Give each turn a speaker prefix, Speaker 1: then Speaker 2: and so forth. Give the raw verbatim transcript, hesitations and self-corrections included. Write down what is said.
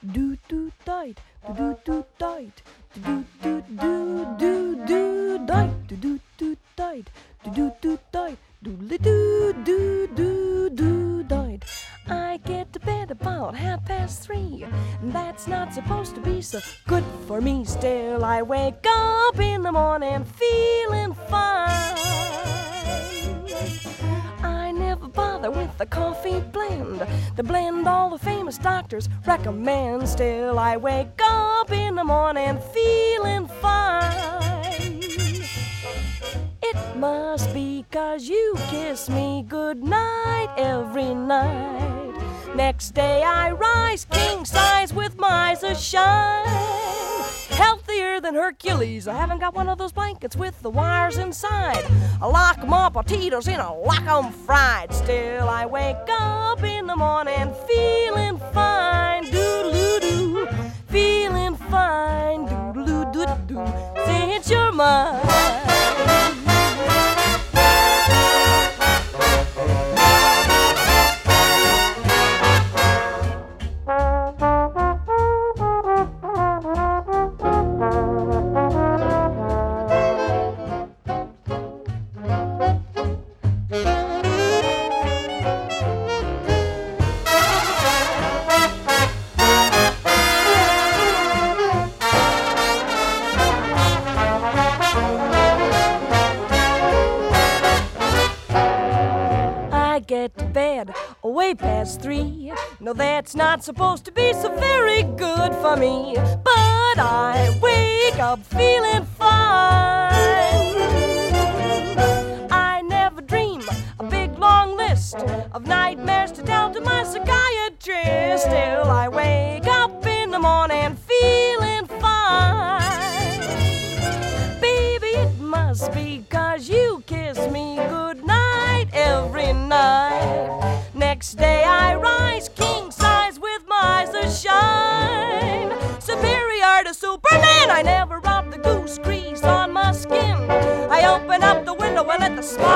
Speaker 1: do do dight, do do dight, do do do do do dight, do do dight, do do dight, doodly do do do do dight. I get to bed about half past three. That's not supposed to be so good for me. Still, I wake up in the morning feeling fine. I never bother with the coffee blend, the blend all the famous doctors recommend. Still, I wake up in the morning feeling fine. It must be 'cause you kiss me goodnight every night. Next day I rise king size with my eyes a shine. Healthier than Hercules. I haven't got one of those blankets with the wires inside. I lock 'em up, potatoes in, I lock 'em fried. Still I wake up in the morning feeling fine. Doodle-doo, feeling fine. Doodle-doo-doo, since you're mine. Get to bed way past three. No, that's not supposed to be so very good for me. But I wake up feeling fine. I never dream a big long list of nightmares to tell to my psychiatrist. Still I wake up in the morning feeling fine. Baby, it must be 'cause you kiss me goodnight every night. Next day I rise king size with my eyes a shine. Superior to Superman, I never rub the goose grease on my skin. I open up the window and let the smile